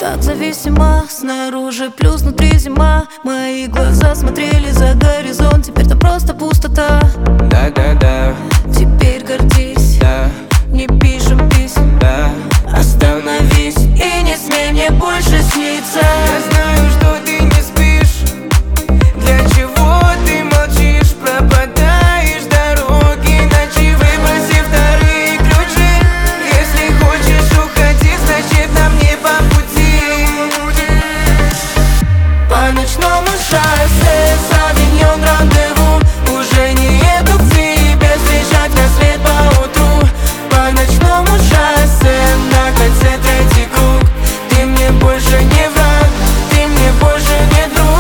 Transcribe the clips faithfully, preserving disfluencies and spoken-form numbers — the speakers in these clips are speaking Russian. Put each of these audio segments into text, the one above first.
Так зависимо, снаружи плюс, внутри зима. Мои глаза смотрели за горизонт, теперь там просто пустота. Да-да-да, теперь гордись, да, не пишем писем, да. остановись и не смей мне больше сниться. Я знаю, что ты не спишь. Для чего ты молчишь? Пропадаешь дороги ночи, выброси вторые ключи. Если хочешь уходи, значит нам не по пути. По ночному шоссе Савиньон рандеву. Уже не еду к тебе встречать рассвет поутру. По ночному шоссе на кольце третий круг. Ты мне больше не враг, ты мне больше не друг.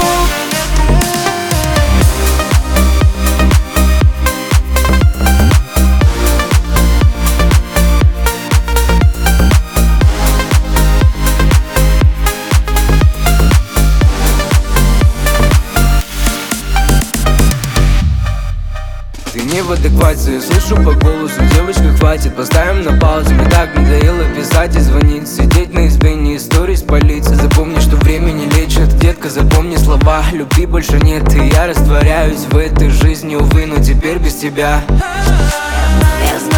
Ты не в адеквате, я слышу по голосу. Девочка, хватит, поставим на паузу. Мне так надоело писать и звонить, сидеть на избе, не истории спалить. Запомни, что время не лечит, детка, запомни слова. Любви больше нет, и я растворяюсь в этой жизни, увы, но теперь без тебя. Я знаю,